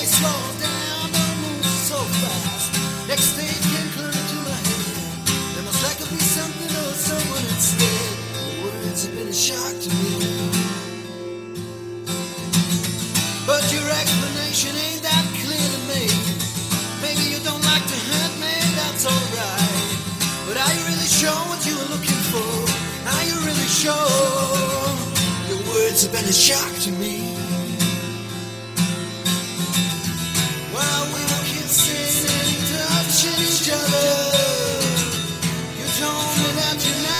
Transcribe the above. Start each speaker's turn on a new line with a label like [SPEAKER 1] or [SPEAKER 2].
[SPEAKER 1] say slow down, don't move so fast. Next stage came clearer to my head. There must likely be something or someone instead. The words have been a shock to me. But your explanation ain't that clear to me. Maybe you don't like to hurt me, that's alright. But are you really sure what you were looking for? Are you really sure? Your words have been a shock to me.